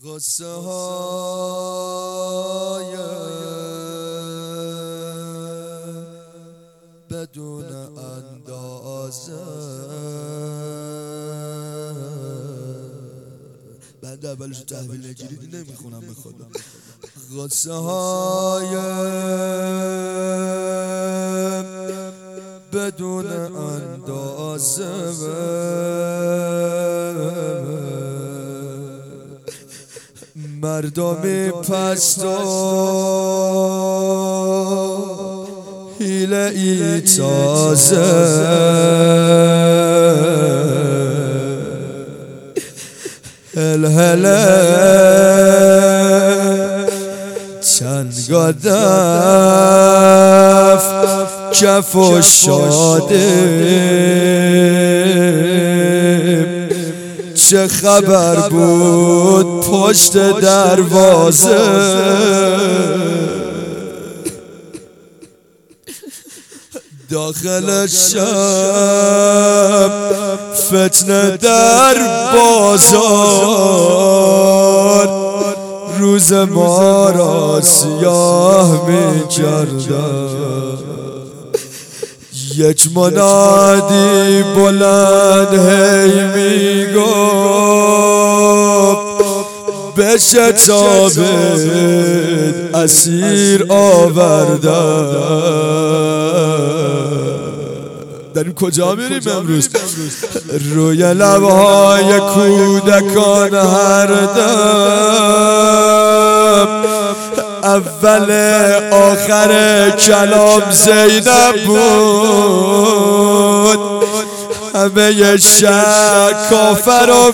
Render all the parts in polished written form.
غصه های بدون اندازه. بنده اولش تحویل نگیری نمیخونم به خودم. غصه های بدون اندازه مردمی پست و حیله ای تازه هله چند گدف کف و شاده چه خبر بود پشت دروازه داخل شب فتنه در بازار روز ما را سیاه می کردن. یک منادی بلند هی می گفت بشتابید اسیر آوردن. داریم کجا میریم امروز؟ روی لبهای کودکان هر دم اول آخر کلام زینب بود. همه شهر کافر رو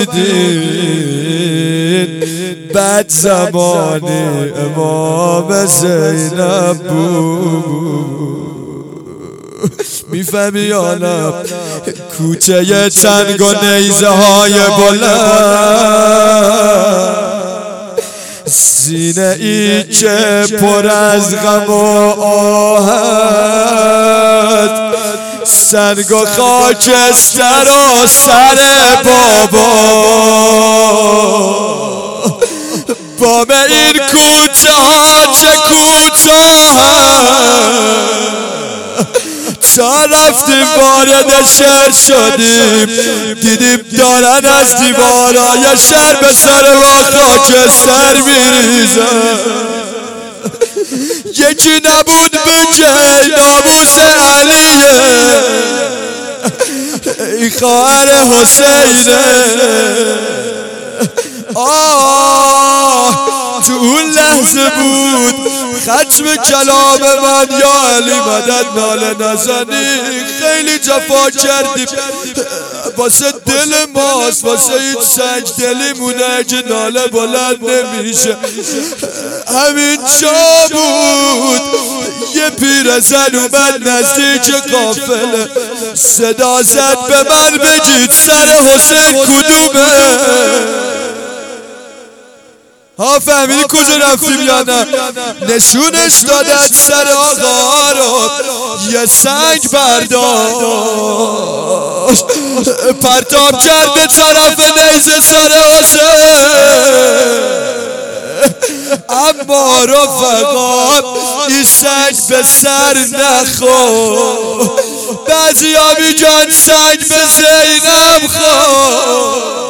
بیدین بعد زمانی امام زینب بود. میفهمی یا نه؟ کوچه تنگ و نیزه های بلند سینه ای که پر از غم و آهد سنگ و خاکستر و سر بابا بام این کوچه ها چه کوتاه تا رفتیم وارد شهر شدیم دیدیم دارن از دیوارای شهر به سر ما خاکستر میریزن. یکی نبود بگه ناموس علیه ای خواهر حسینه. تو اون لحظه بود ختم کلام من یا علی مدد ناله نزنی. خیلی جفا کردیم واسه دل ماست واسه این سنگ دلی مونه که ناله بلند نمیشه. همین جا بود یه پیرزن اومد نزدیک قافله صدا زد به من بگید سر حسین کدومه؟ ها فهمیدی کجا رفتیم یا نه؟ نشونش دادن سر آقا رو یه سنگ برداشت پرتاب کرد به طرف نیزه سر حسین. اما رفقا این سنگ به سر نخورد. بعضی ها میگن سنگ به زینب خورد.